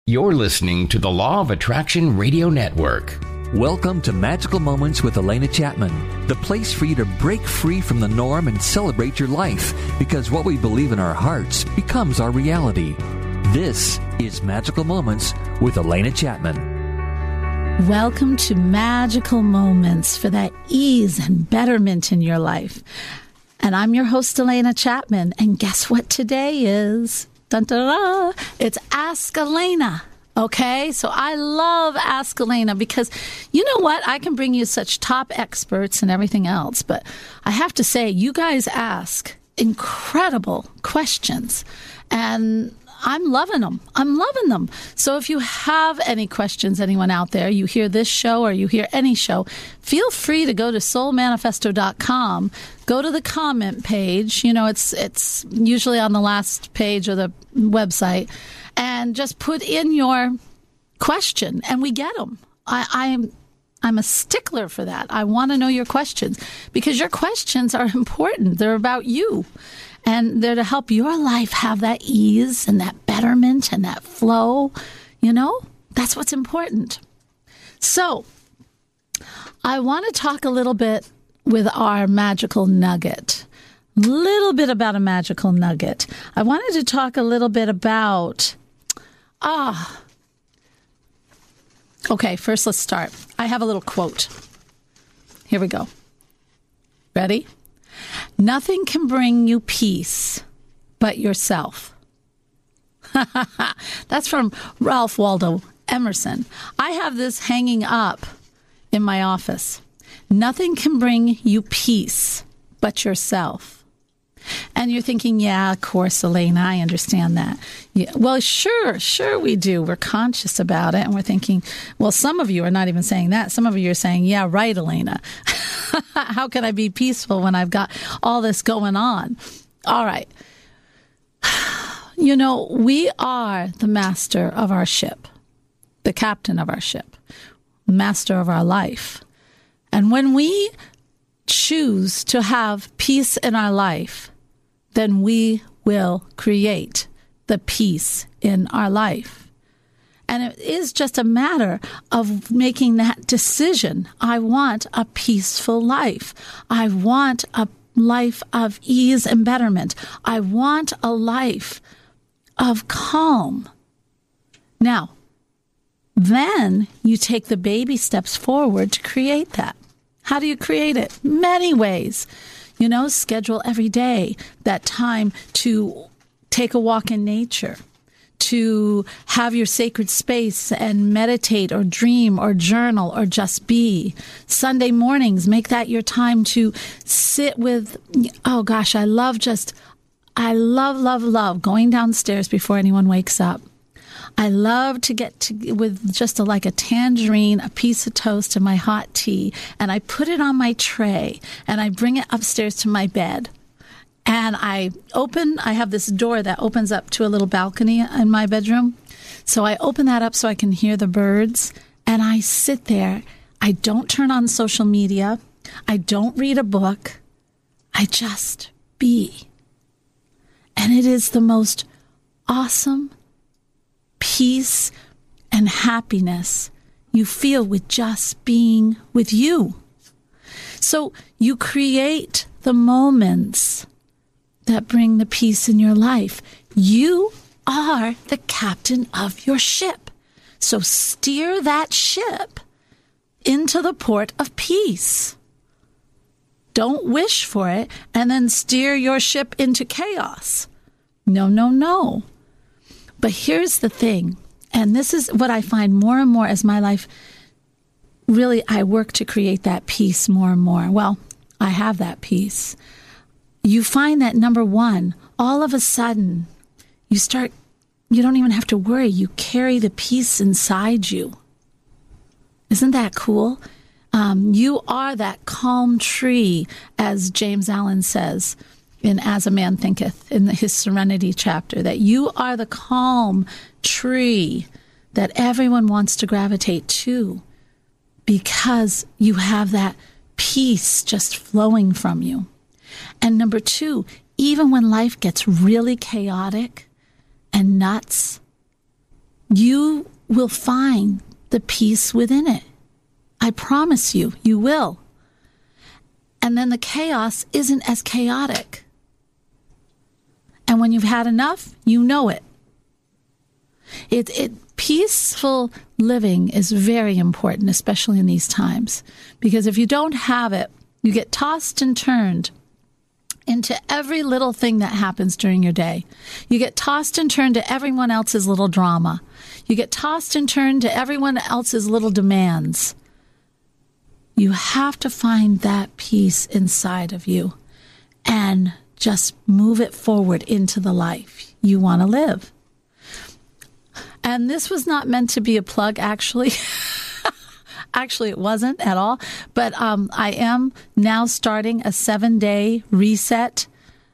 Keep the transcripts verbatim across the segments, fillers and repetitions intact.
You're listening to the Law of Attraction Radio Network. Welcome to Magical Moments with Elena Chapman, the place for you to break free from the norm and celebrate your life, because what we believe in our hearts becomes our reality. This is Magical Moments with Elena Chapman. Welcome to Magical Moments for that ease and betterment in your life. And I'm your host, Elena Chapman. And guess what today is? Dun, dun, dun. It's Ask Elena. Okay, so I love Ask Elena because you know what? I can bring you such top experts and everything else, but I have to say, you guys ask incredible questions, and I'm loving them. I'm loving them. So if you have any questions, anyone out there, you hear this show or you hear any show, feel free to go to soul manifesto dot com, go to the comment page. You know, it's it's usually on the last page of the website, and just put in your question, and we get them. I, I'm I'm a stickler for that. I want to know your questions because your questions are important. They're about you. And they're to help your life have that ease and that betterment and that flow. You know, that's what's important. So I want to talk a little bit with our magical nugget. Little bit about a magical nugget. I wanted to talk a little bit about, ah, okay, first let's start. I have a little quote. Here we go. Ready? Nothing can bring you peace but yourself. That's from Ralph Waldo Emerson. I have this hanging up in my office. Nothing can bring you peace but yourself. And you're thinking, yeah, of course, Elena, I understand that. Yeah, well, sure, sure we do. We're conscious about it. And we're thinking, well, some of you are not even saying that. Some of you are saying, yeah, right, Elena. How can I be peaceful when I've got all this going on? All right. You know, we are the master of our ship, the captain of our ship, master of our life. And when we choose to have peace in our life, then we will create the peace in our life. And it is just a matter of making that decision. I want a peaceful life. I want a life of ease and betterment. I want a life of calm. Now, then you take the baby steps forward to create that. How do you create it? Many ways. You know, schedule every day that time to take a walk in nature, to have your sacred space and meditate or dream or journal or just be. Sunday mornings, make that your time to sit with, oh gosh, I love just, I love, love, love going downstairs before anyone wakes up. I love to get to with just a, like a tangerine, a piece of toast, and my hot tea, and I put it on my tray, and I bring it upstairs to my bed. And I open, I have this door that opens up to a little balcony in my bedroom. So I open that up so I can hear the birds, and I sit there. I don't turn on social media. I don't read a book. I just be. And it is the most awesome peace and happiness you feel with just being with you. So you create the moments that bring the peace in your life. You are the captain of your ship. So steer that ship into the port of peace. Don't wish for it and then steer your ship into chaos. No, no, no. But here's the thing, and this is what I find more and more as my life, really, I work to create that peace more and more. Well, I have that peace. You find that, number one, all of a sudden, you start, you don't even have to worry. You carry the peace inside you. Isn't that cool? Um, you are that calm tree, as James Allen says in As a Man Thinketh, in the, his Serenity chapter, that you are the calm tree that everyone wants to gravitate to because you have that peace just flowing from you. And number two, even when life gets really chaotic and nuts, you will find the peace within it. I promise you, you will. And then the chaos isn't as chaotic. And when you've had enough, you know it. It, it peaceful living is very important, especially in these times, because if you don't have it, you get tossed and turned into every little thing that happens during your day. You get tossed and turned to everyone else's little drama. You get tossed and turned to everyone else's little demands. You have to find that peace inside of you and just move it forward into the life you want to live. And this was not meant to be a plug, actually. Actually, it wasn't at all. But um, I am now starting a seven-day reset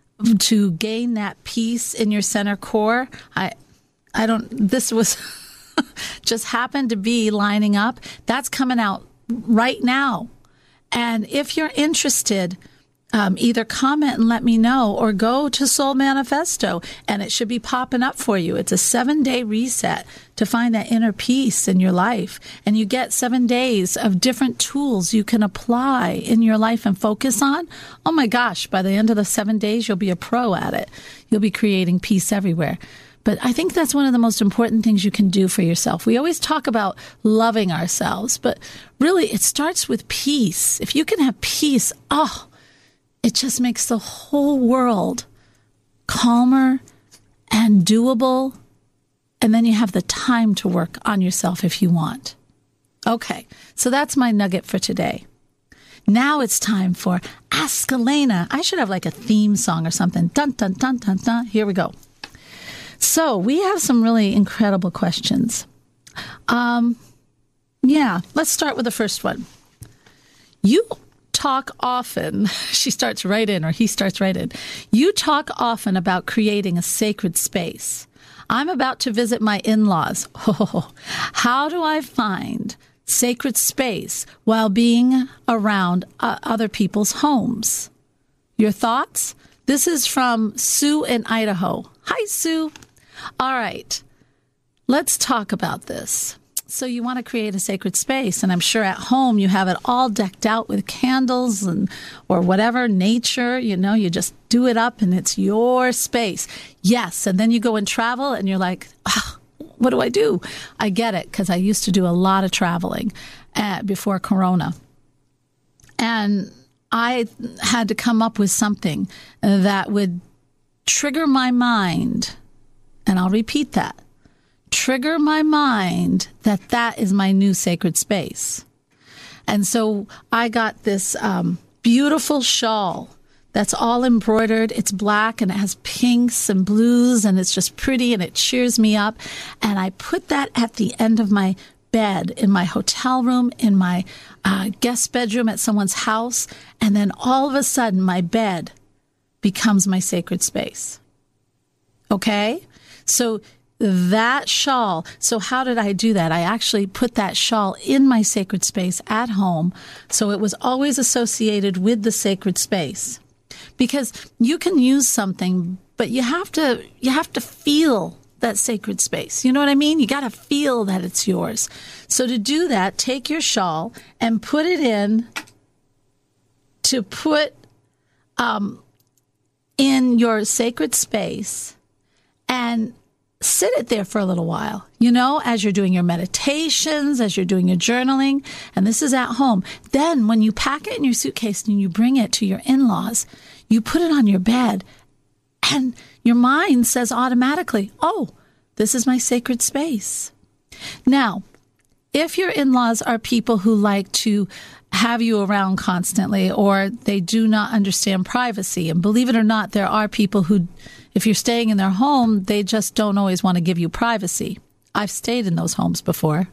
to gain that peace in your center core. I, I don't. This was just happened to be lining up. That's coming out right now. And if you're interested, Um, either comment and let me know, or go to Soul Manifesto and it should be popping up for you. It's a seven day reset to find that inner peace in your life. And you get seven days of different tools you can apply in your life and focus on. Oh my gosh, by the end of the seven days, you'll be a pro at it. You'll be creating peace everywhere. But I think that's one of the most important things you can do for yourself. We always talk about loving ourselves, but really it starts with peace. If you can have peace, oh, it just makes the whole world calmer and doable. And then you have the time to work on yourself if you want. Okay, so that's my nugget for today. Now it's time for Ask Elena. I should have like a theme song or something. Dun, dun, dun, dun, dun. Here we go. So we have some really incredible questions. Um, yeah, let's start with the first one. You talk often, she starts right in, or he starts right in. You talk often about creating a sacred space. I'm about to visit my in-laws. Oh, how do I find sacred space while being around uh, other people's homes? Your thoughts? This is from Sue in Idaho. Hi, Sue. All right, let's talk about this. So you want to create a sacred space, and I'm sure at home you have it all decked out with candles and or whatever, nature, you know, you just do it up and it's your space. Yes, and then you go and travel and you're like, oh, what do I do? I get it, because I used to do a lot of traveling uh, before Corona. And I had to come up with something that would trigger my mind, and I'll repeat that. Trigger my mind that that is my new sacred space. And so I got this um, beautiful shawl that's all embroidered. It's black and it has pinks and blues, and it's just pretty and it cheers me up. And I put that at the end of my bed in my hotel room, in my uh, guest bedroom at someone's house. And then all of a sudden my bed becomes my sacred space. Okay? So that shawl. So how did I do that? I actually put that shawl in my sacred space at home. So it was always associated with the sacred space, because you can use something, but you have to, you have to feel that sacred space. You know what I mean? You got to feel that it's yours. So to do that, take your shawl and put it in to put, um, in your sacred space, and sit it there for a little while, you know, as you're doing your meditations, as you're doing your journaling, and this is at home. Then when you pack it in your suitcase and you bring it to your in-laws, you put it on your bed, and your mind says automatically, oh, this is my sacred space. Now, if your in-laws are people who like to have you around constantly, or they do not understand privacy, and believe it or not, there are people who, if you're staying in their home, they just don't always want to give you privacy. I've stayed in those homes before.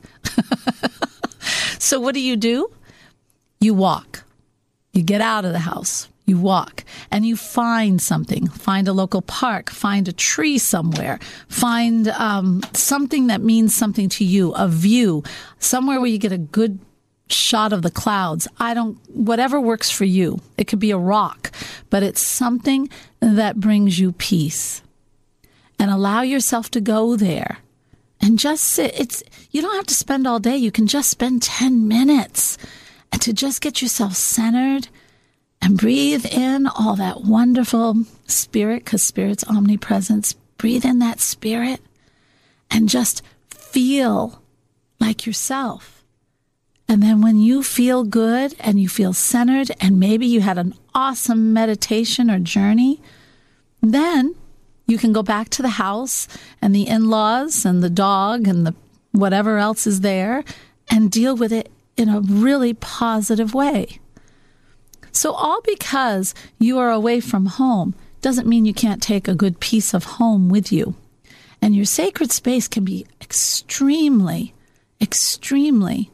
So what do you do? You walk. You get out of the house. You walk and you find something. Find a local park. Find a tree somewhere. Find um, something that means something to you, a view, somewhere where you get a good shot of the clouds. I don't, whatever works for you. It could be a rock, but it's something that brings you peace. And allow yourself to go there and just sit. It's, You don't have to spend all day. You can just spend ten minutes and to just get yourself centered and breathe in all that wonderful spirit, because spirit's omnipresence. Breathe in that spirit and just feel like yourself. And then when you feel good and you feel centered, and maybe you had an awesome meditation or journey, then you can go back to the house and the in-laws and the dog and the whatever else is there and deal with it in a really positive way. So all because you are away from home doesn't mean you can't take a good piece of home with you. And your sacred space can be extremely, extremely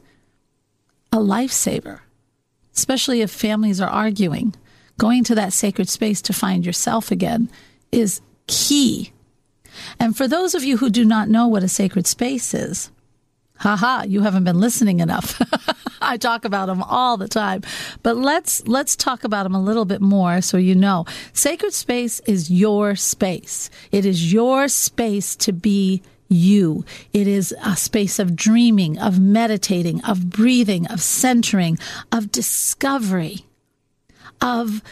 a lifesaver, especially if families are arguing. Going to that sacred space to find yourself again is key. And for those of you who do not know what a sacred space is, haha, you haven't been listening enough. I talk about them all the time. But let's let's talk about them a little bit more so you know. Sacred space is your space. It is your space to be you. It is a space of dreaming, of meditating, of breathing, of centering, of discovery, of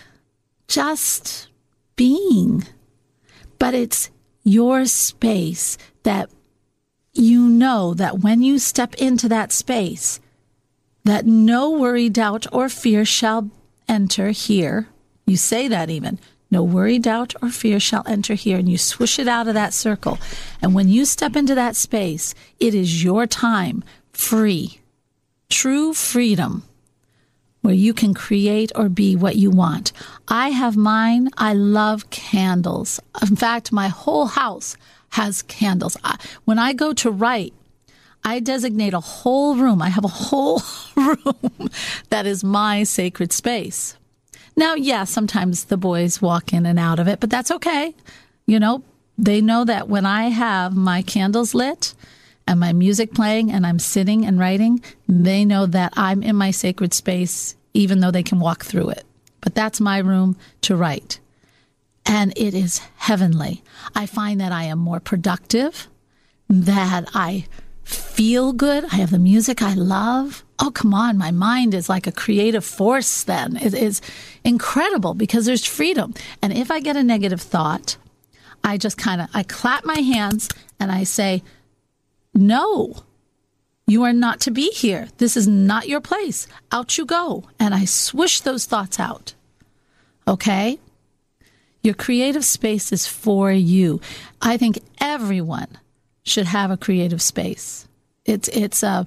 just being. But it's your space that you know that when you step into that space, that no worry, doubt, or fear shall enter here. You say that even. No worry, doubt, or fear shall enter here. And you swoosh it out of that circle. And when you step into that space, it is your time, free, true freedom, where you can create or be what you want. I have mine. I love candles. In fact, my whole house has candles. I, when I go to write, I designate a whole room. I have a whole room that is my sacred space. Now, yeah, sometimes the boys walk in and out of it, but that's okay. You know, they know that when I have my candles lit and my music playing and I'm sitting and writing, they know that I'm in my sacred space, even though they can walk through it. But that's my room to write. And it is heavenly. I find that I am more productive, that I feel good. I have the music I love. Oh, come on. My mind is like a creative force then. It is incredible because there's freedom. And if I get a negative thought, I just kind of, I clap my hands and I say, no, you are not to be here. This is not your place. Out you go. And I swoosh those thoughts out. Okay? Your creative space is for you. I think everyone should have a creative space. It's it's a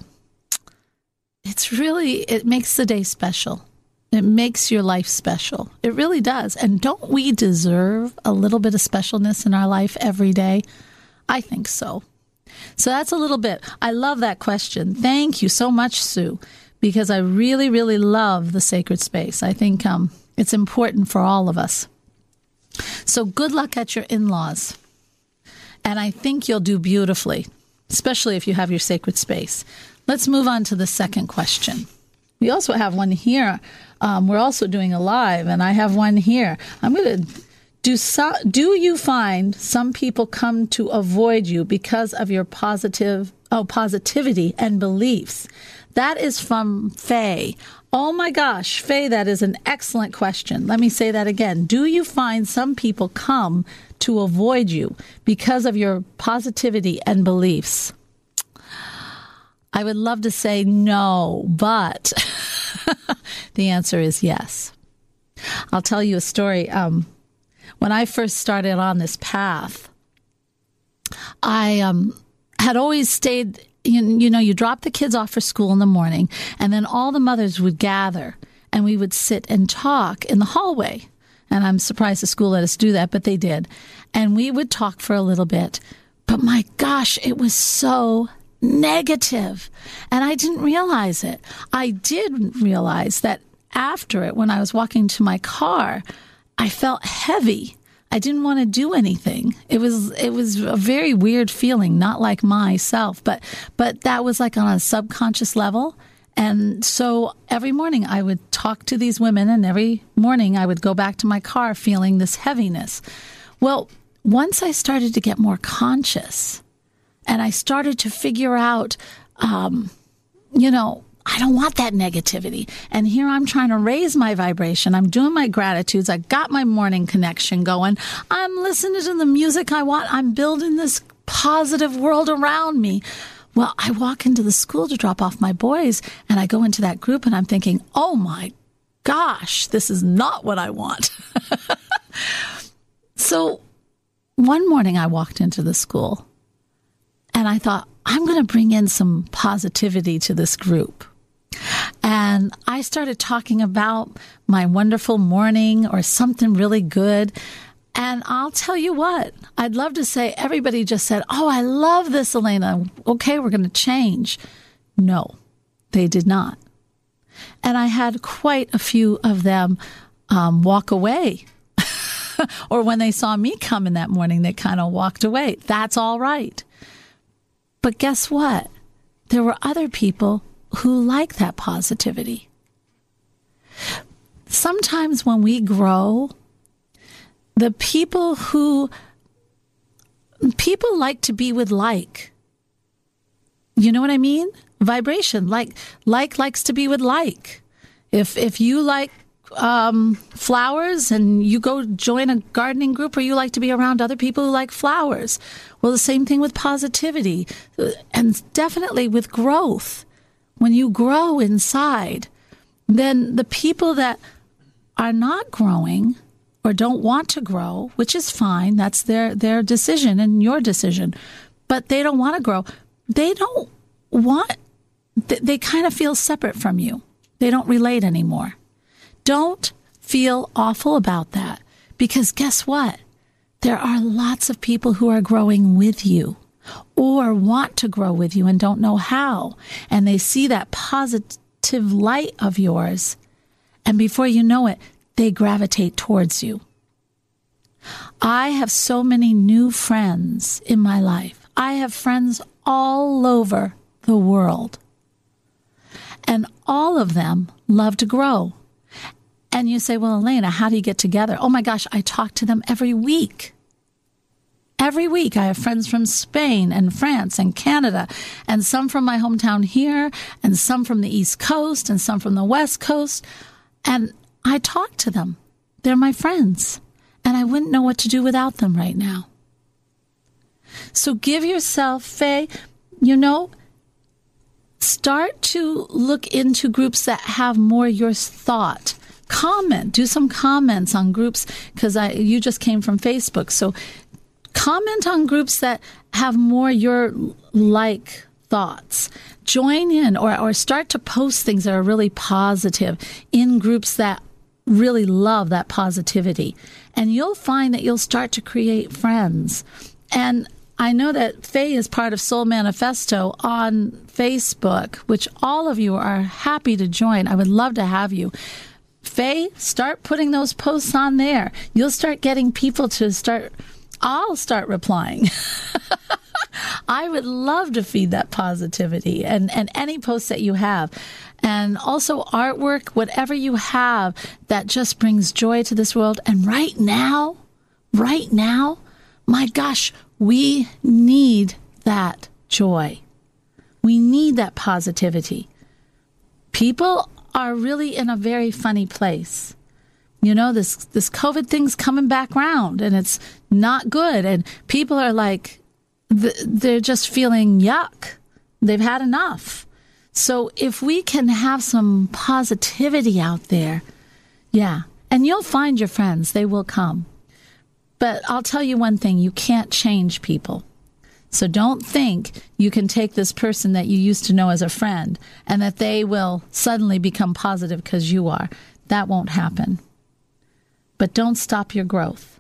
it's really it makes the day special. It makes your life special. It really does. And don't we deserve a little bit of specialness in our life every day? I think so. So that's a little bit. I love that question. Thank you so much, Sue, because I really, really love the sacred space. I think um, it's important for all of us. So good luck at your in-laws. And I think you'll do beautifully, especially if you have your sacred space. Let's move on to the second question. We also have one here. Um, we're also doing a live, and I have one here. I'm going to do. So, do you find some people come to avoid you because of your positive, oh, positivity and beliefs? That is from Faye. Oh my gosh, Faye, that is an excellent question. Let me say that again. Do you find some people come to avoid you because of your positivity and beliefs? I would love to say no, but the answer is yes. I'll tell you a story. Um, when I first started on this path, I um, had always stayed... You, you know, you drop the kids off for school in the morning, and then all the mothers would gather, and we would sit and talk in the hallway. And I'm surprised the school let us do that, but they did. And we would talk for a little bit. But my gosh, it was so negative. And I didn't realize it. I did realize that after it, when I was walking to my car, I felt heavy. I didn't want to do anything. It was it was a very weird feeling, not like myself, but but that was like on a subconscious level. And so every morning I would talk to these women, and every morning I would go back to my car feeling this heaviness. Well, once I started to get more conscious and I started to figure out um, you know, I don't want that negativity. And here I'm trying to raise my vibration. I'm doing my gratitudes. I got my morning connection going. I'm listening to the music I want. I'm building this positive world around me. Well, I walk into the school to drop off my boys, and I go into that group, and I'm thinking, oh my gosh, this is not what I want. So one morning I walked into the school, and I thought, I'm going to bring in some positivity to this group. And I started talking about my wonderful morning or something really good. And I'll tell you what, I'd love to say everybody just said, oh, I love this, Elena. Okay, we're going to change. No, they did not. And I had quite a few of them um, walk away. Or when they saw me come in that morning, they kind of walked away. That's all right. But guess what? There were other people who like that positivity. Sometimes when we grow, the people who, people like to be with like. You know what I mean? Vibration, like, like likes to be with like. If, if you like um, flowers and you go join a gardening group, or you like to be around other people who like flowers. Well, the same thing with positivity, and definitely with growth. When you grow inside, then the people that are not growing or don't want to grow, which is fine, that's their, their decision and your decision, but they don't want to grow. They don't want, they, they kind of feel separate from you. They don't relate anymore. Don't feel awful about that, because guess what? There are lots of people who are growing with you or want to grow with you and don't know how. And they see that positive light of yours, and before you know it, they gravitate towards you. I have so many new friends in my life. I have friends all over the world. And all of them love to grow. And you say, well, Elena, how do you get together? Oh my gosh, I talk to them every week. Every week. I have friends from Spain and France and Canada, and some from my hometown here, and some from the East Coast, and some from the West Coast. And I talk to them. They're my friends. And I wouldn't know what to do without them right now. So give yourself, Faye, you know, start to look into groups that have more your thought. Comment. Do some comments on groups, because I you just came from Facebook. So comment on groups that have more your like thoughts. Join in, or, or start to post things that are really positive in groups that really love that positivity. And you'll find that you'll start to create friends. And I know that Faye is part of Soul Manifesto on Facebook, which all of you are happy to join. I would love to have you. Faye, start putting those posts on there. You'll start getting people to start, I'll start replying. I would love to feed that positivity, and, and any posts that you have. And also artwork, whatever you have that just brings joy to this world. And right now, right now, my gosh, we need that joy. We need that positivity. People are really in a very funny place. You know, this, this COVID thing's coming back around, and it's not good. And people are like, they're just feeling yuck. They've had enough. So if we can have some positivity out there, yeah, and you'll find your friends, they will come. But I'll tell you one thing, you can't change people. So don't think you can take this person that you used to know as a friend and that they will suddenly become positive because you are. That won't happen. But don't stop your growth.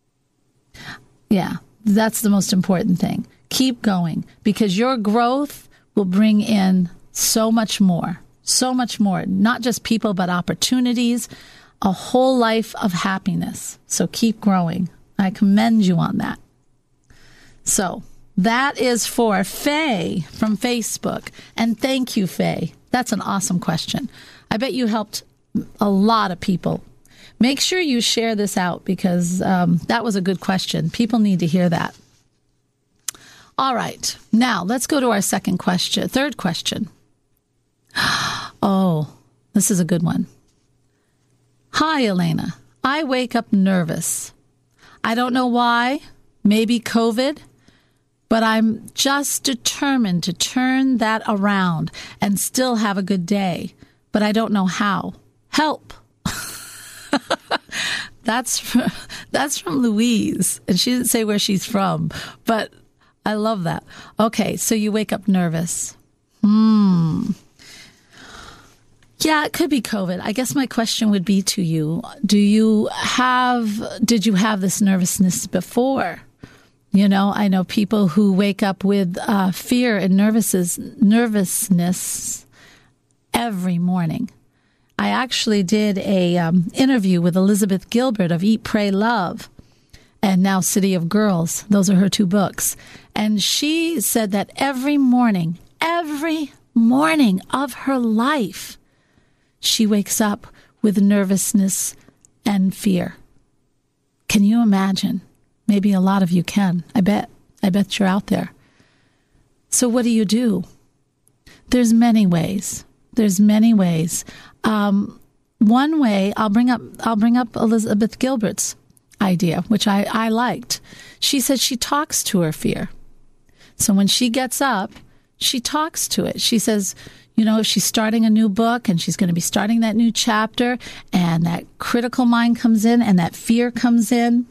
Yeah, that's the most important thing. Keep going, because your growth will bring in so much more, so much more, not just people, but opportunities, a whole life of happiness. So keep growing. I commend you on that. So that is for Faye from Facebook. And thank you, Faye. That's an awesome question. I bet you helped a lot of people. Make sure you share this out, because um, that was a good question. People need to hear that. All right. Now let's go to our second question, third question. Oh, this is a good one. Hi, Elena. I wake up nervous. I don't know why. Maybe COVID. But I'm just determined to turn that around and still have a good day. But I don't know how. Help. That's from, that's from Louise. And she didn't say where she's from. But I love that. Okay, so you wake up nervous. Hmm. Yeah, it could be COVID. I guess my question would be to you, do you have, did you have this nervousness before? You know, I know people who wake up with uh, fear and nervousness, nervousness every morning. I actually did a um, interview with Elizabeth Gilbert of Eat, Pray, Love, and now City of Girls. Those are her two books. And she said that every morning, every morning of her life, she wakes up with nervousness and fear. Can you imagine? Maybe a lot of you can. I bet. I bet you're out there. So what do you do? There's many ways. There's many ways. Um, one way, I'll bring up I'll bring up Elizabeth Gilbert's idea, which I, I liked. She said she talks to her fear. So when she gets up, she talks to it. She says, you know, if she's starting a new book and she's going to be starting that new chapter and that critical mind comes in and that fear comes in,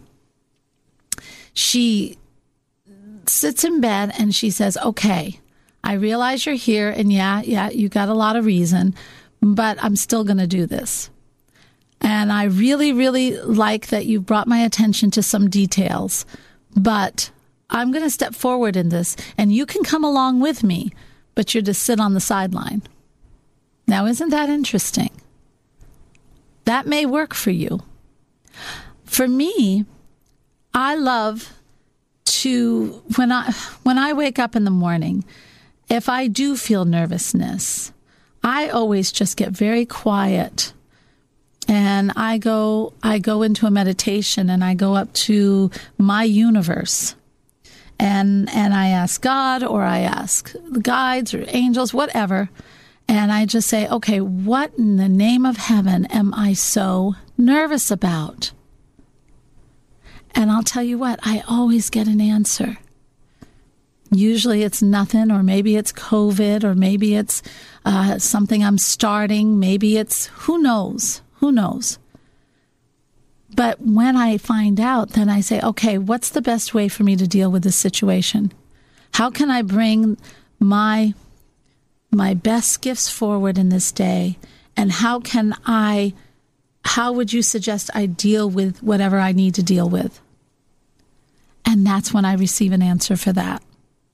she sits in bed and she says, okay, I realize you're here and yeah, yeah, you got a lot of reason, but I'm still going to do this. And I really, really like that you've brought my attention to some details, but I'm going to step forward in this and you can come along with me, but you're to sit on the sideline. Now, isn't that interesting? That may work for you. For me, I love to, when I when I wake up in the morning, if I do feel nervousness, I always just get very quiet and I go I go into a meditation and I go up to my universe and and I ask God or I ask the guides or angels, whatever, and I just say, okay, what in the name of heaven am I so nervous about? And I'll tell you what, I always get an answer. Usually it's nothing, or maybe it's COVID, or maybe it's uh, something I'm starting. Maybe it's, who knows? Who knows? But when I find out, then I say, okay, what's the best way for me to deal with this situation? How can I bring my my best gifts forward in this day? And how can I, how would you suggest I deal with whatever I need to deal with? And that's when I receive an answer for that.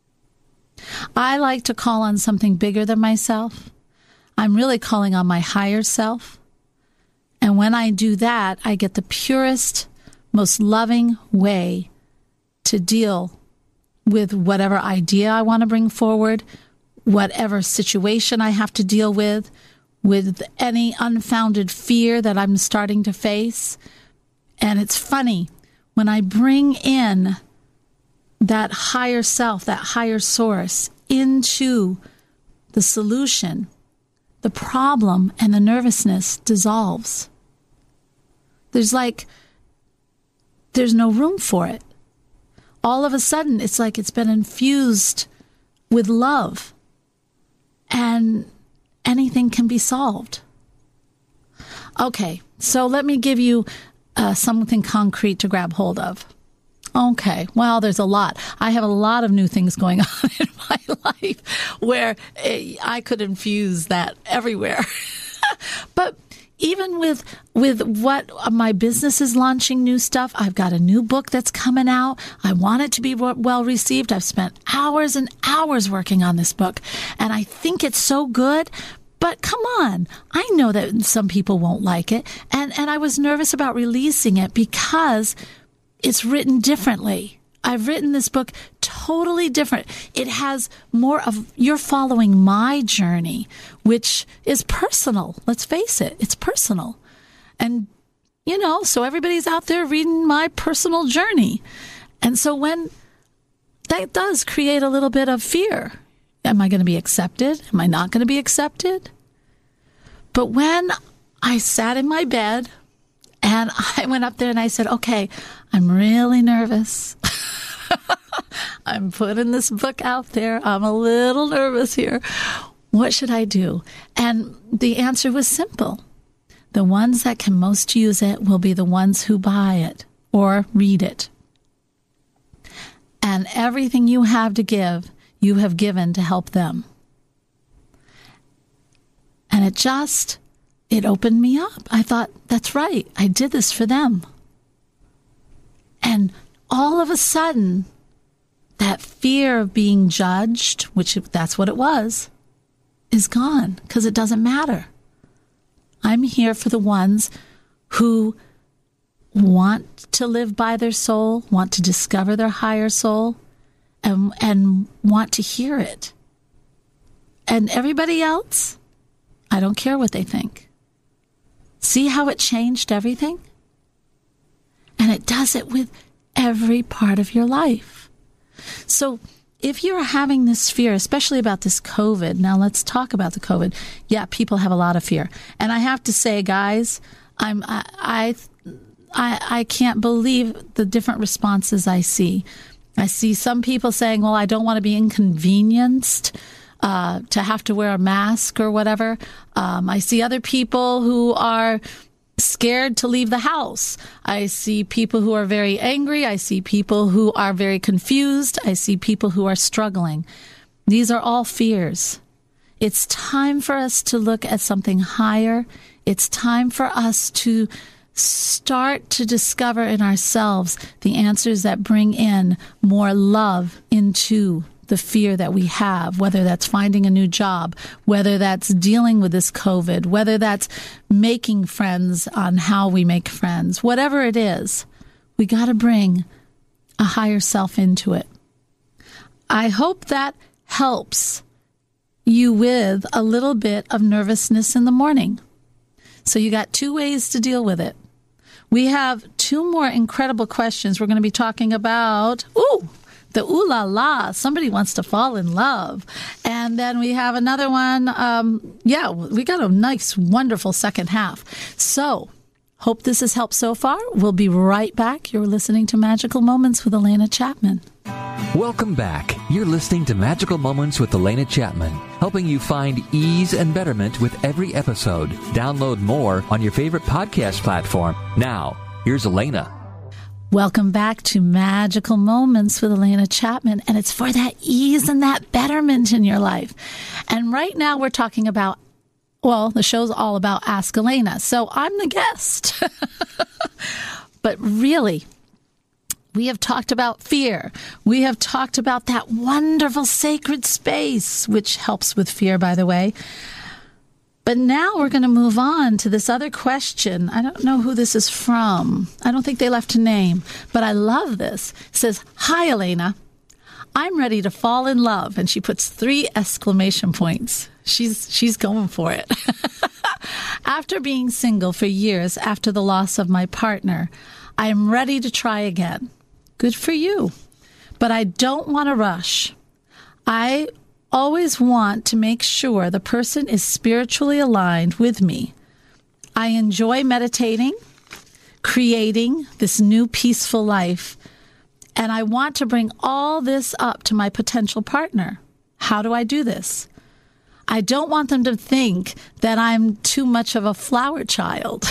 I like to call on something bigger than myself. I'm really calling on my higher self. And when I do that, I get the purest, most loving way to deal with whatever idea I want to bring forward, whatever situation I have to deal with, with any unfounded fear that I'm starting to face. And it's funny, when I bring in that higher self, that higher source into the solution, the problem and the nervousness dissolves. There's like, there's no room for it. All of a sudden, it's like it's been infused with love, and anything can be solved. Okay, so let me give you uh, something concrete to grab hold of. Okay, well, there's a lot. I have a lot of new things going on in my life where I could infuse that everywhere. But even with with what my business is launching new stuff, I've got a new book that's coming out. I want it to be well received. I've spent hours and hours working on this book, and I think it's so good. But come on, I know that some people won't like it. And, and I was nervous about releasing it because it's written differently. I've written this book totally different. It has more of, you're following my journey, which is personal. Let's face it, it's personal. And, you know, so everybody's out there reading my personal journey. And so when that does create a little bit of fear. Am I going to be accepted? Am I not going to be accepted? But when I sat in my bed and I went up there and I said, okay, I'm really nervous. I'm putting this book out there. I'm a little nervous here. What should I do? And the answer was simple. The ones that can most use it will be the ones who buy it or read it. And everything you have to give, you have given to help them. And it just, it opened me up. I thought, that's right. I did this for them. And all of a sudden, that fear of being judged, which that's what it was, is gone because it doesn't matter. I'm here for the ones who want to live by their soul, want to discover their higher soul, and and want to hear it. And everybody else, I don't care what they think. See how it changed everything? And it does it with every part of your life. So if you're having this fear, especially about this COVID, now let's talk about the COVID. Yeah, people have a lot of fear. And I have to say, guys, I'm I I I, I can't believe the different responses I see. I see some people saying, well, I don't want to be inconvenienced uh, to have to wear a mask or whatever. Um, I see other people who are scared to leave the house. I see people who are very angry. I see people who are very confused. I see people who are struggling. These are all fears. It's time for us to look at something higher. It's time for us to start to discover in ourselves the answers that bring in more love into the fear that we have, whether that's finding a new job, whether that's dealing with this COVID, whether that's making friends on how we make friends, whatever it is, we got to bring a higher self into it. I hope that helps you with a little bit of nervousness in the morning. So you got two ways to deal with it. We have two more incredible questions. We're going to be talking about, ooh, the ooh la la, somebody wants to fall in love. And then we have another one. Um, yeah, we got a nice, wonderful second half. So hope this has helped so far. We'll be right back. You're listening to Magical Moments with Elena Chapman. Welcome back. You're listening to Magical Moments with Elena Chapman, helping you find ease and betterment with every episode. Download more on your favorite podcast platform. Now, here's Elena. Welcome back to Magical Moments with Elena Chapman, and it's for that ease and that betterment in your life. And right now we're talking about, well, the show's all about Ask Elena, so I'm the guest. But really, we have talked about fear. We have talked about that wonderful sacred space, which helps with fear, by the way. But now we're going to move on to this other question. I don't know who this is from. I don't think they left a name, but I love this. It says, "Hi, Elena. I'm ready to fall in love." And she puts three exclamation points. She's she's going for it. "After being single for years after the loss of my partner, I am ready to try again." Good for you. "But I don't want to rush. I always want to make sure the person is spiritually aligned with me. I enjoy meditating, creating this new peaceful life, and I want to bring all this up to my potential partner. How do I do this? I don't want them to think that I'm too much of a flower child."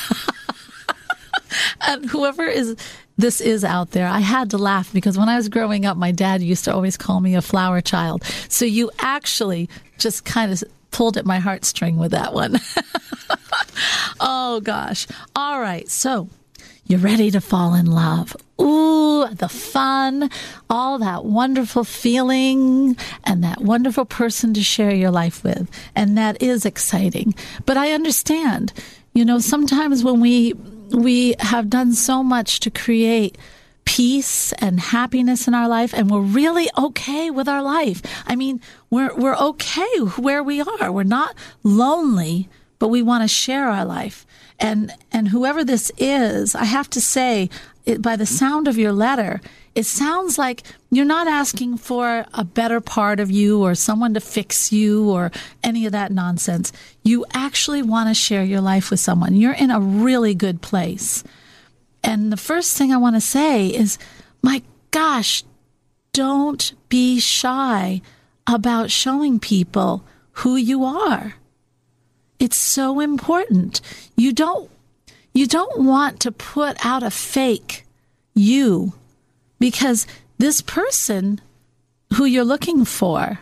And whoever is this is out there, I had to laugh because when I was growing up, my dad used to always call me a flower child. So you actually just kind of pulled at my heartstring with that one. Oh, gosh. All right. So you're ready to fall in love. Ooh, the fun, all that wonderful feeling and that wonderful person to share your life with. And that is exciting. But I understand, you know, sometimes when we we have done so much to create peace and happiness in our life, and we're really okay with our life. I mean, we're we're okay where we are. We're not lonely, but we want to share our life. And and whoever this is, I have to say, it, by the sound of your letter, it sounds like you're not asking for a better part of you or someone to fix you or any of that nonsense. You actually want to share your life with someone. You're in a really good place. And the first thing I want to say is, my gosh, don't be shy about showing people who you are. It's so important. You don't you don't want to put out a fake you, because this person who you're looking for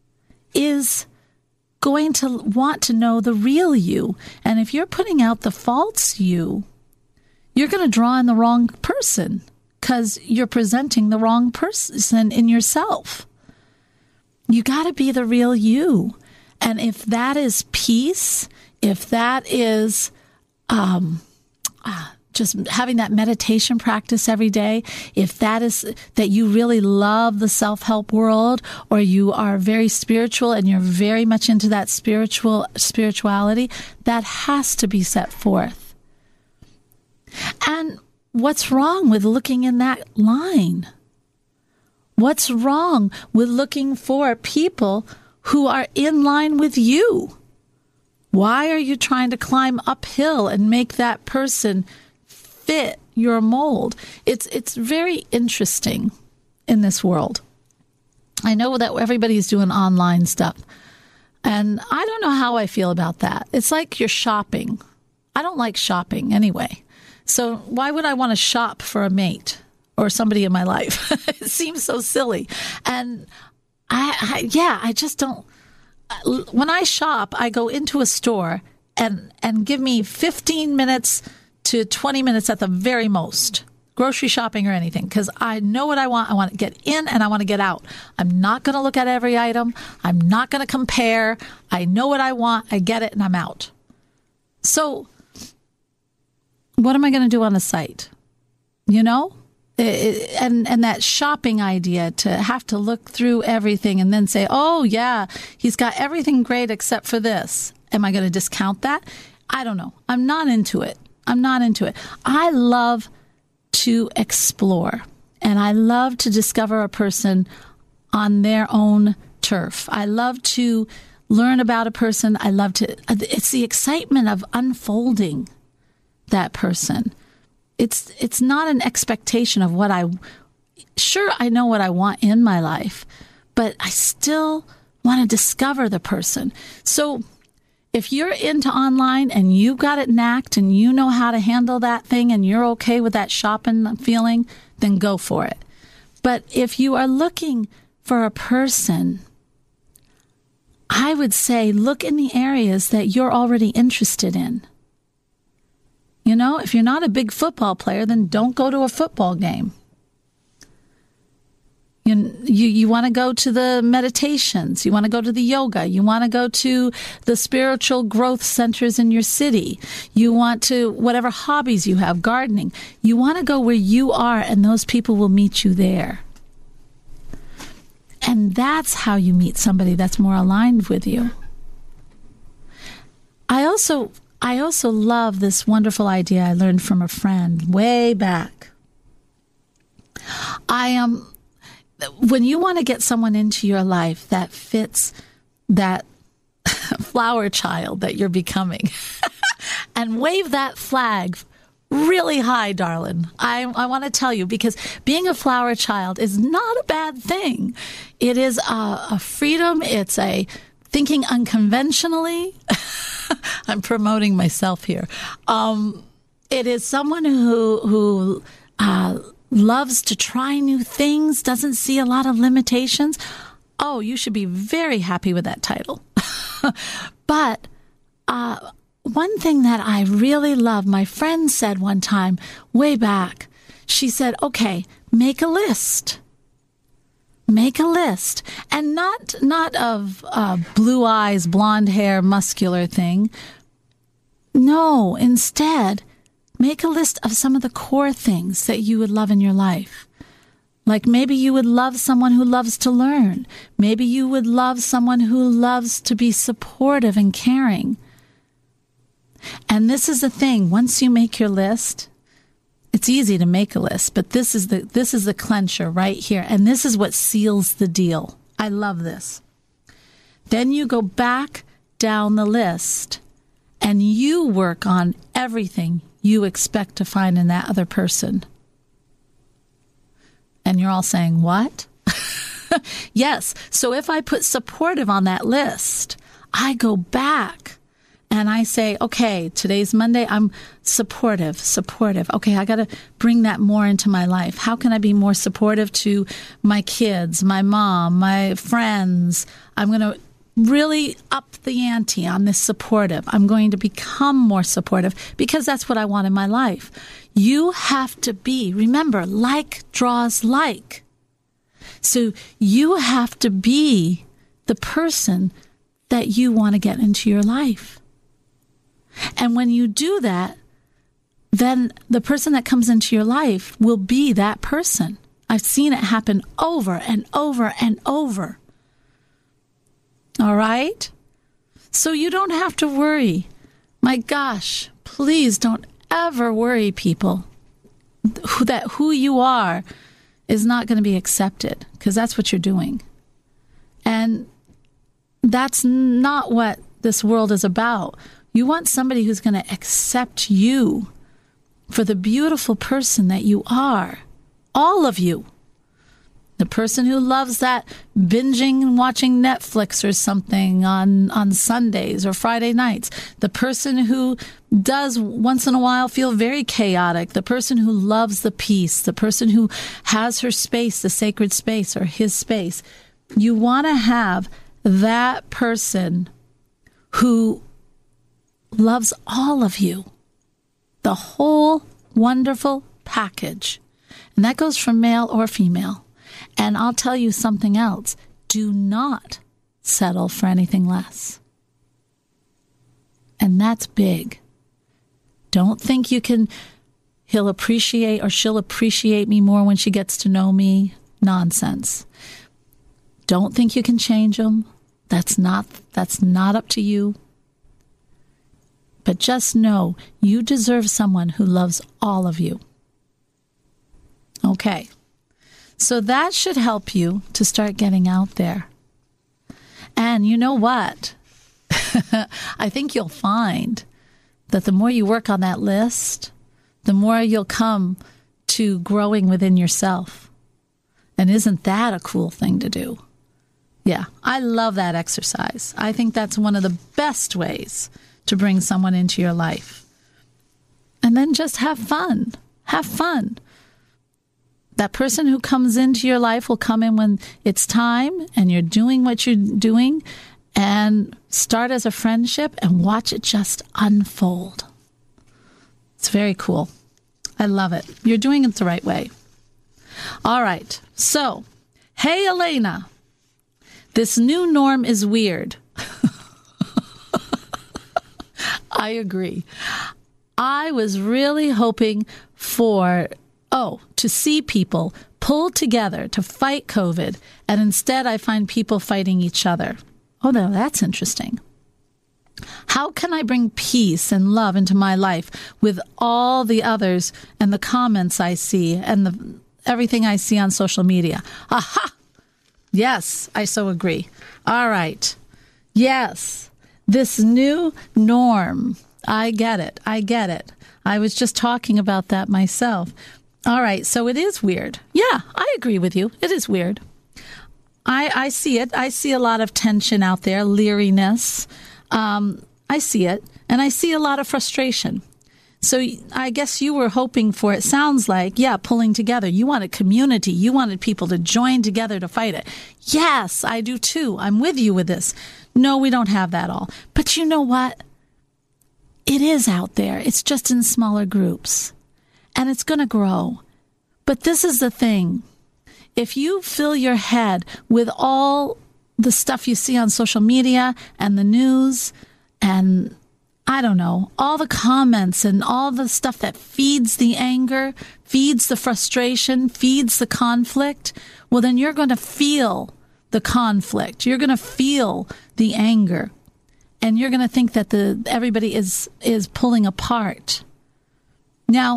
is going to want to know the real you. And if you're putting out the false you, you're going to draw in the wrong person because you're presenting the wrong person in yourself. You got to be the real you. And if that is peace, if that is um, uh, just having that meditation practice every day, if that is that you really love the self-help world, or you are very spiritual and you're very much into that spiritual spirituality, that has to be set forth. And what's wrong with looking in that line? What's wrong with looking for people who are in line with you? Why are you trying to climb uphill and make that person fit your mold? It's it's very interesting in this world. I know that everybody's doing online stuff, and I don't know how I feel about that. It's like you're shopping. I don't like shopping anyway. So why would I want to shop for a mate or somebody in my life? It seems so silly. And I, I yeah, I just don't. When I shop, I go into a store and, and give me fifteen minutes to twenty minutes at the very most, grocery shopping or anything, because I know what I want. I want to get in and I want to get out. I'm not going to look at every item. I'm not going to compare. I know what I want. I get it and I'm out. So what am I going to do on the site? You know? It, and and that shopping idea, to have to look through everything and then say, oh, yeah, he's got everything great except for this. Am I going to discount that? I don't know. I'm not into it. I'm not into it. I love to explore, and I love to discover a person on their own turf. I love to learn about a person. I love to, it's the excitement of unfolding that person. It's it's not an expectation of what I, sure, I know what I want in my life, but I still want to discover the person. So if you're into online and you got it knacked and you know how to handle that thing and you're okay with that shopping feeling, then go for it. But if you are looking for a person, I would say look in the areas that you're already interested in. You know, if you're not a big football player, then don't go to a football game. You you, you want to go to the meditations. You want to go to the yoga. You want to go to the spiritual growth centers in your city. You want to, whatever hobbies you have, gardening. You want to go where you are, and those people will meet you there. And that's how you meet somebody that's more aligned with you. I also... I also love this wonderful idea I learned from a friend way back. I am, um, when you want to get someone into your life that fits that flower child that you're becoming, and wave that flag really high, darling. I, I want to tell you, because being a flower child is not a bad thing. It is a, a freedom. It's a thinking unconventionally. I'm promoting myself here. Um, it is someone who who uh, loves to try new things, doesn't see a lot of limitations. Oh, you should be very happy with that title. But uh, one thing that I really love, my friend said one time way back, she said, okay, make a list. Make a list, and not not of uh, blue eyes, blonde hair, muscular thing. No, instead, make a list of some of the core things that you would love in your life. Like maybe you would love someone who loves to learn. Maybe you would love someone who loves to be supportive and caring. And this is the thing. Once you make your list, it's it's easy to make a list, but this is the this is the clincher right here. And this is what seals the deal. I love this. Then you go back down the list and you work on everything you expect to find in that other person. And you're all saying, what? Yes. So if I put supportive on that list, I go back and I say, okay, today's Monday. I'm supportive, supportive. Okay, I got to bring that more into my life. How can I be more supportive to my kids, my mom, my friends? I'm going to really up the ante on this supportive. I'm going to become more supportive because that's what I want in my life. You have to be, remember, like draws like. So you have to be the person that you want to get into your life. And when you do that, then the person that comes into your life will be that person. I've seen it happen over and over and over. All right? So you don't have to worry. My gosh, please don't ever worry, people, that who you are is not going to be accepted, because that's what you're doing. And that's not what this world is about. You want somebody who's going to accept you for the beautiful person that you are. All of you. The person who loves that binging and watching Netflix or something on, on Sundays or Friday nights. The person who does once in a while feel very chaotic. The person who loves the peace. The person who has her space, the sacred space or his space. You want to have that person who loves all of you. The whole wonderful package. And that goes from male or female. And I'll tell you something else. Do not settle for anything less. And that's big. Don't think you can, he'll appreciate or she'll appreciate me more when she gets to know me. Nonsense. Don't think you can change them. That's not, that's not up to you. But just know you deserve someone who loves all of you. Okay. So that should help you to start getting out there. And you know what? I think you'll find that the more you work on that list, the more you'll come to growing within yourself. And isn't that a cool thing to do? Yeah, I love that exercise. I think that's one of the best ways to bring someone into your life. And then just have fun. Have fun. That person who comes into your life will come in when it's time and you're doing what you're doing, and start as a friendship and watch it just unfold. It's very cool. I love it. You're doing it the right way. All right. So, hey, Elena, this new norm is weird. I agree. I was really hoping for Oh, to see people pull together to fight COVID, and instead I find people fighting each other. Oh, no, that's interesting. How can I bring peace and love into my life with all the others and the comments I see and the everything I see on social media? Aha! Yes, I so agree. All right. Yes, this new norm. I get it. I get it. I was just talking about that myself. All right, so it is weird. Yeah, I agree with you. It is weird. I I see it. I see a lot of tension out there, leeriness. Um, I see it, and I see a lot of frustration. So I guess you were hoping for, it sounds like, yeah, pulling together. You wanted community. You wanted people to join together to fight it. Yes, I do too. I'm with you with this. No, we don't have that all. But you know what? It is out there. It's just in smaller groups. And it's going to grow. But this is the thing. If you fill your head with all the stuff you see on social media and the news and, I don't know, all the comments and all the stuff that feeds the anger, feeds the frustration, feeds the conflict, well, then you're going to feel the conflict. You're going to feel the anger. And you're going to think that the everybody is is pulling apart. Now,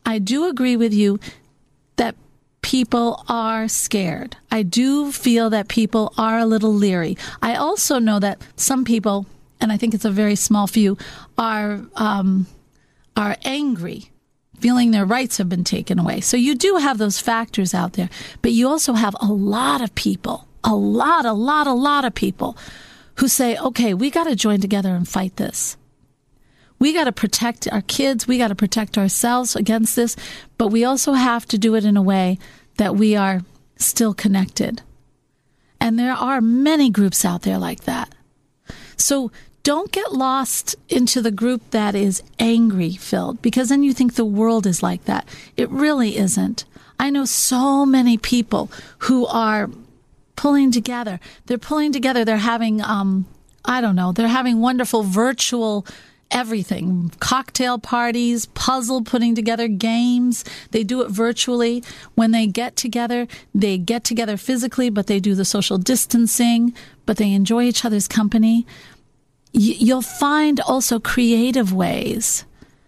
I do agree with you that people are scared. I do feel that people are a little leery. I also know that some people, and I think it's a very small few, are um, are angry, feeling their rights have been taken away. So you do have those factors out there, but you also have a lot of people, a lot, a lot, a lot of people who say, okay, we got to join together and fight this. We got to protect our kids. We got to protect ourselves against this, but we also have to do it in a way that we are still connected. And there are many groups out there like that. So don't get lost into the group that is angry filled, because then you think the world is like that. It really isn't. I know so many people who are pulling together. They're pulling together. They're having, um, I don't know, they're having wonderful virtual everything, cocktail parties, puzzle putting together, games. They do it virtually. When they get together, they get together physically, but they do the social distancing, but they enjoy each other's company. Y- you'll find also creative ways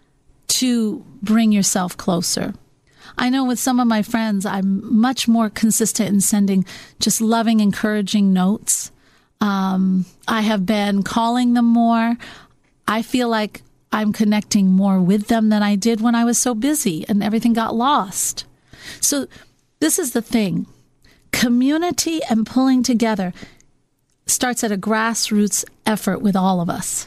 to bring yourself closer. I know with some of my friends, I'm much more consistent in sending just loving, encouraging notes. Um, I have been calling them more. I feel like I'm connecting more with them than I did when I was so busy and everything got lost. So this is the thing. Community and pulling together starts at a grassroots effort with all of us.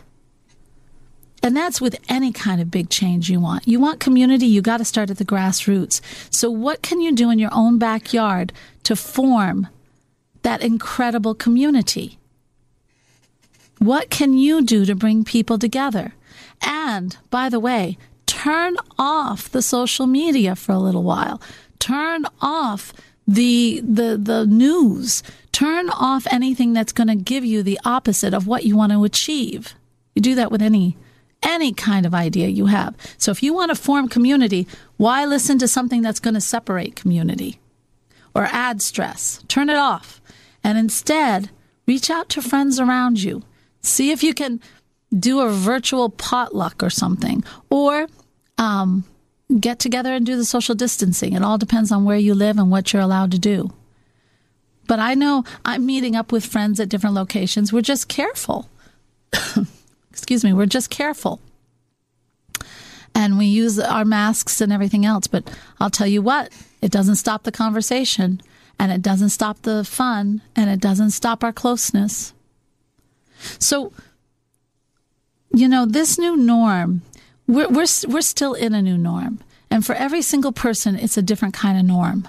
And that's with any kind of big change you want. You want community, you got to start at the grassroots. So what can you do in your own backyard to form that incredible community? What can you do to bring people together? And, by the way, turn off the social media for a little while. Turn off the the the news. Turn off anything that's going to give you the opposite of what you want to achieve. You do that with any any kind of idea you have. So if you want to form community, why listen to something that's going to separate community or add stress? Turn it off. And instead, reach out to friends around you. See if you can do a virtual potluck or something, or um, get together and do the social distancing. It all depends on where you live and what you're allowed to do. But I know I'm meeting up with friends at different locations. We're just careful. Excuse me. We're just careful. And we use our masks and everything else. But I'll tell you what, it doesn't stop the conversation, and it doesn't stop the fun, and it doesn't stop our closeness. So, you know, this new norm, we're, we're we're still in a new norm. And for every single person, it's a different kind of norm.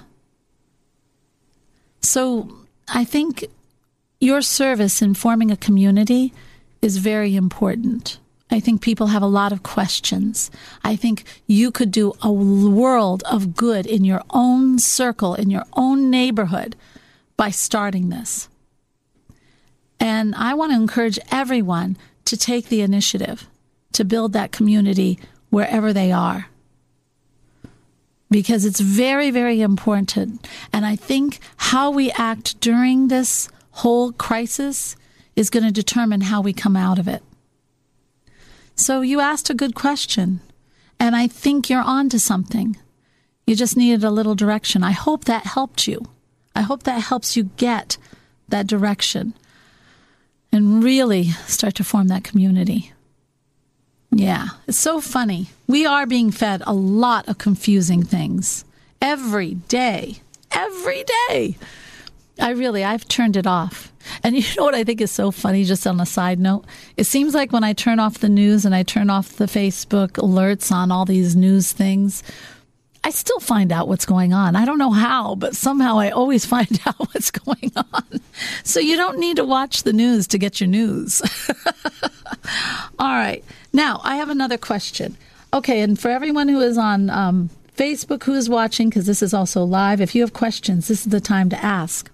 So I think your service in forming a community is very important. I think people have a lot of questions. I think you could do a world of good in your own circle, in your own neighborhood, by starting this. And I want to encourage everyone to take the initiative to build that community wherever they are. Because it's very, very important. And I think how we act during this whole crisis is going to determine how we come out of it. So you asked a good question, and I think you're on to something. You just needed a little direction. I hope that helped you. I hope that helps you get that direction and really start to form that community. Yeah, it's so funny. We are being fed a lot of confusing things every day, every day. I really, I've turned it off. And you know what I think is so funny, just on a side note? It seems like when I turn off the news and I turn off the Facebook alerts on all these news things, I still find out what's going on. I don't know how, but somehow I always find out what's going on. So you don't need to watch the news to get your news. All right. Now, I have another question. Okay, and for everyone who is on um, Facebook who is watching, because this is also live, if you have questions, this is the time to ask.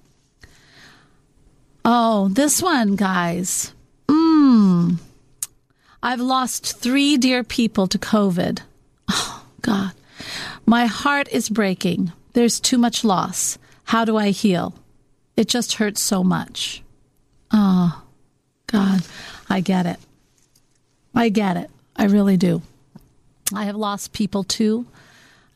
Oh, this one, guys. Mm. I've lost three dear people to COVID. Oh, God. My heart is breaking. There's too much loss. How do I heal? It just hurts so much. Oh, God. I get it. I get it. I really do. I have lost people, too.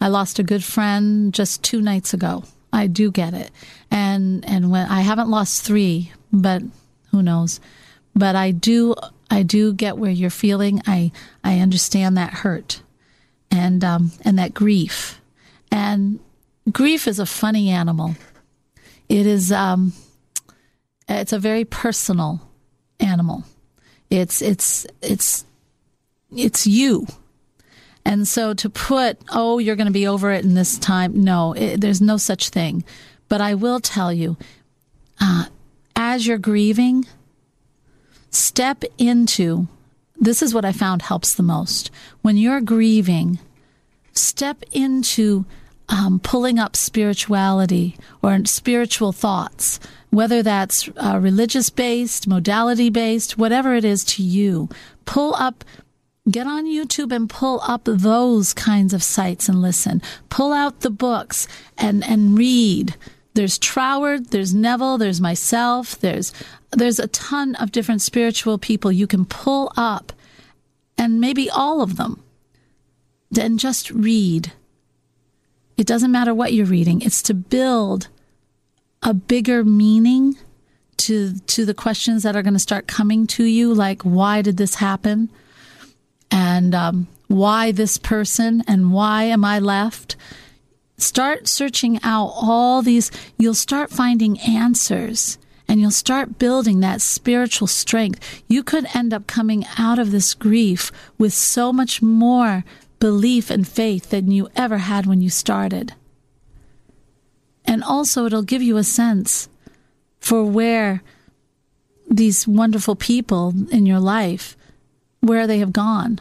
I lost a good friend just two nights ago. I do get it. And and when I haven't lost three, but who knows? But I do I do get where you're feeling. I I understand that hurt and um and that grief. And grief is a funny animal. It is um it's a very personal animal. It's it's it's it's you. And so to put, oh, you're going to be over it in this time, no, it, there's no such thing. But I will tell you, uh, as you're grieving, step into, this is what I found helps the most. When you're grieving, step into um, pulling up spirituality or spiritual thoughts, whether that's uh, religious-based, modality-based, whatever it is to you. Pull up Get on YouTube and pull up those kinds of sites and listen. Pull out the books and, and read. There's Troward, there's Neville, there's myself, there's there's a ton of different spiritual people you can pull up, and maybe all of them, and just read. It doesn't matter what you're reading. It's to build a bigger meaning to to the questions that are going to start coming to you, like, why did this happen? And um, why this person, and why am I left? Start searching out all these. You'll start finding answers, and you'll start building that spiritual strength. You could end up coming out of this grief with so much more belief and faith than you ever had when you started. And also, it'll give you a sense for where these wonderful people in your life, where they have gone.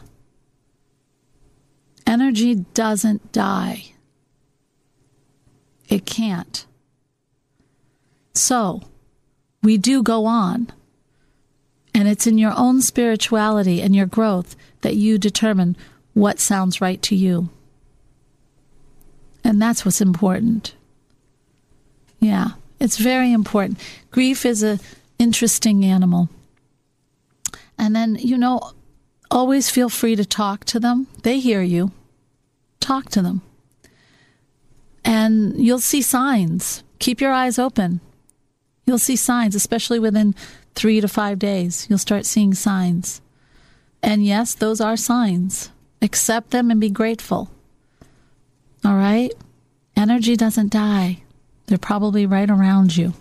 Energy doesn't die. It can't. So, we do go on. And it's in your own spirituality and your growth that you determine what sounds right to you. And that's what's important. Yeah, it's very important. Grief is an interesting animal. And then, you know, always feel free to talk to them. They hear you. Talk to them. And you'll see signs. Keep your eyes open. You'll see signs, especially within three to five days. You'll start seeing signs. And yes, those are signs. Accept them and be grateful. All right? Energy doesn't die. They're probably right around you.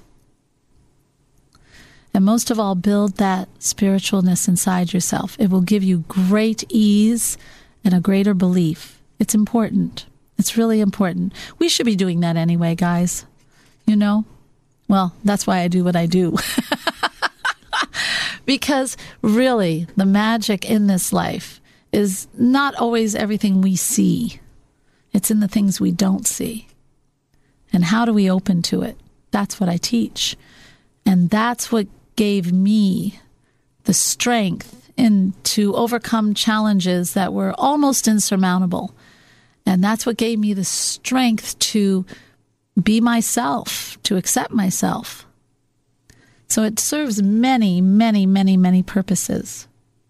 And most of all, build that spiritualness inside yourself. It will give you great ease and a greater belief. It's important. It's really important. We should be doing that anyway, guys. You know? Well, that's why I do what I do. Because really, the magic in this life is not always everything we see. It's in the things we don't see. And how do we open to it? That's what I teach. And that's what gave me the strength in to overcome challenges that were almost insurmountable. And that's what gave me the strength to be myself, to accept myself. So it serves many, many, many, many purposes.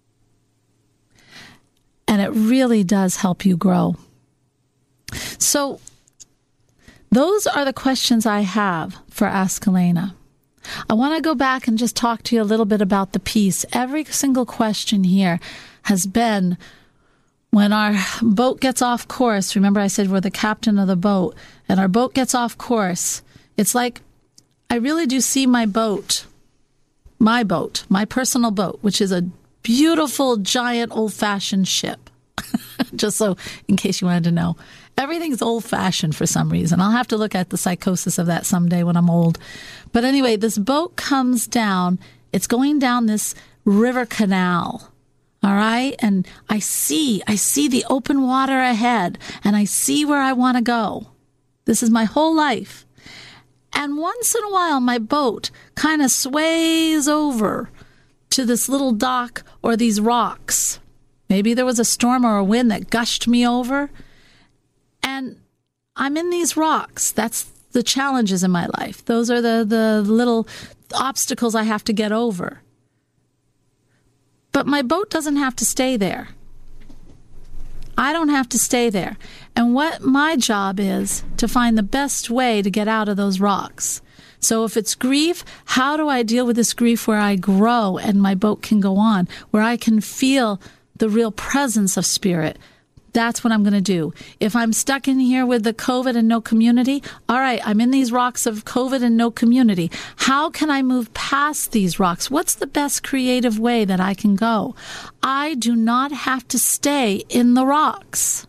And it really does help you grow. So those are the questions I have for Ask Elena. I want to go back and just talk to you a little bit about the piece. Every single question here has been when our boat gets off course. Remember I said we're the captain of the boat, and our boat gets off course. It's like I really do see my boat, my boat, my personal boat, which is a beautiful, giant, old-fashioned ship. Just so, in case you wanted to know. Everything's old-fashioned for some reason. I'll have to look at the psychosis of that someday when I'm old. But anyway, this boat comes down. It's going down this river canal. All right? And I see, I see the open water ahead, and I see where I want to go. This is my whole life. And once in a while, my boat kind of sways over to this little dock or these rocks. Maybe there was a storm or a wind that gushed me over. And I'm in these rocks. That's the challenges in my life. Those are the, the little obstacles I have to get over. But my boat doesn't have to stay there. I don't have to stay there. And what my job is to find the best way to get out of those rocks. So if it's grief, how do I deal with this grief where I grow and my boat can go on, where I can feel the real presence of spirit? That's what I'm going to do. If I'm stuck in here with the COVID and no community, all right, I'm in these rocks of COVID and no community. How can I move past these rocks? What's the best creative way that I can go? I do not have to stay in the rocks.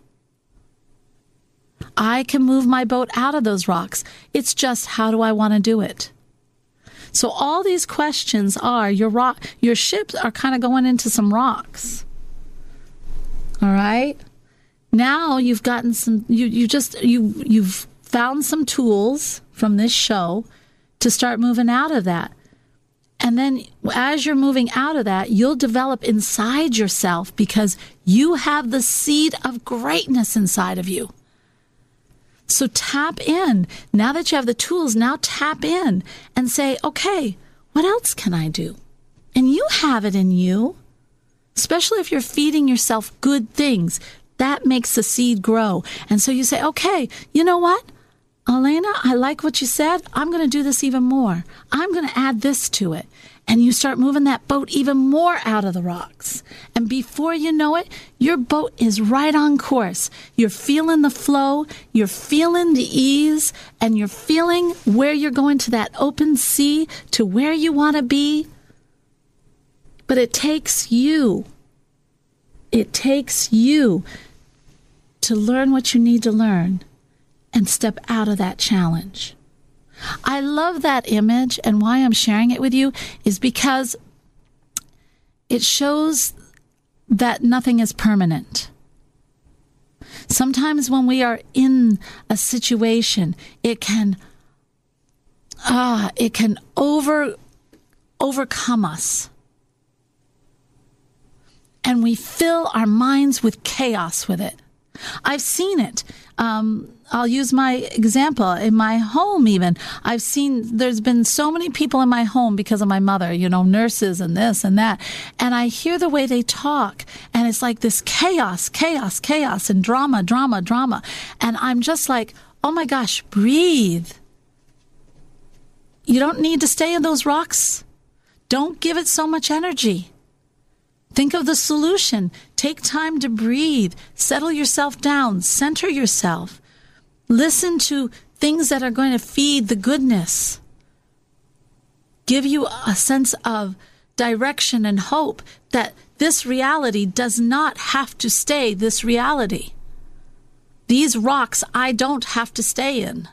I can move my boat out of those rocks. It's just, how do I want to do it? So all these questions are, your rock, your ships are kind of going into some rocks. All right? Now you've gotten some, you, you just, you, you've found some tools from this show to start moving out of that. And then as you're moving out of that, you'll develop inside yourself because you have the seed of greatness inside of you. So tap in. Now that you have the tools, now tap in and say, okay, what else can I do? And you have it in you, especially if you're feeding yourself good things. That makes the seed grow. And so you say, okay, you know what? Elena, I like what you said. I'm going to do this even more. I'm going to add this to it. And you start moving that boat even more out of the rocks. And before you know it, your boat is right on course. You're feeling the flow. You're feeling the ease. And you're feeling where you're going to that open sea, to where you want to be. But it takes you. It takes you to learn what you need to learn and step out of that challenge. I love that image, and why I'm sharing it with you is because it shows that nothing is permanent. Sometimes when we are in a situation, it can ah, it can over overcome us. And we fill our minds with chaos with it. I've seen it. Um, I'll use my example in my home even. I've seen, there's been so many people in my home because of my mother, you know, nurses and this and that. And I hear the way they talk, and it's like this chaos, chaos, chaos, and drama, drama, drama. And I'm just like, oh my gosh, breathe. You don't need to stay in those rocks. Don't give it so much energy. Think of the solution. Take time to breathe. Settle yourself down. Center yourself. Listen to things that are going to feed the goodness. Give you a sense of direction and hope that this reality does not have to stay this reality. These rocks I don't have to stay in.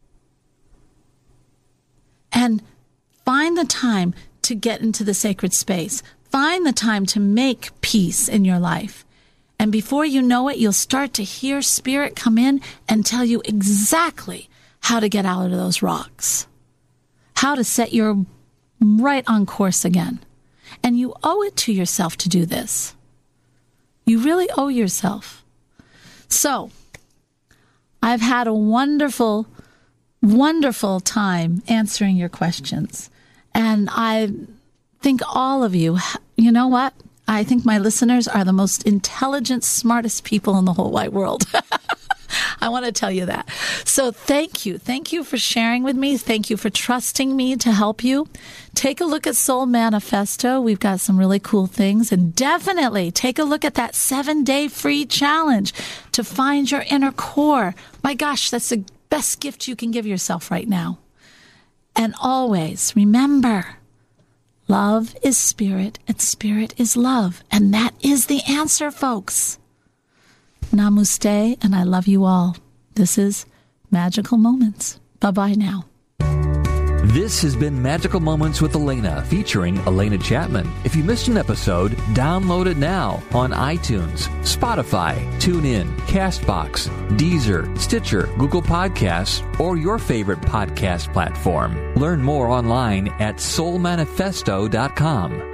And find the time to get into the sacred space. Find the time to make peace in your life. And before you know it, you'll start to hear spirit come in and tell you exactly how to get out of those rocks, how to set you right on course again. And you owe it to yourself to do this. You really owe yourself. So, I've had a wonderful, wonderful time answering your questions. And I think all of you, you know what? I think my listeners are the most intelligent, smartest people in the whole wide world. I want to tell you that. So thank you. Thank you for sharing with me. Thank you for trusting me to help you. Take a look at Soul Manifesto. We've got some really cool things. And definitely take a look at that seven-day free challenge to find your inner core. My gosh, that's the best gift you can give yourself right now. And always remember, love is spirit, and spirit is love. And that is the answer, folks. Namaste, and I love you all. This is Magical Moments. Bye-bye now. This has been Magical Moments with Elena, featuring Elena Chapman. If you missed an episode, download it now on iTunes, Spotify, TuneIn, CastBox, Deezer, Stitcher, Google Podcasts, or your favorite podcast platform. Learn more online at soul manifesto dot com.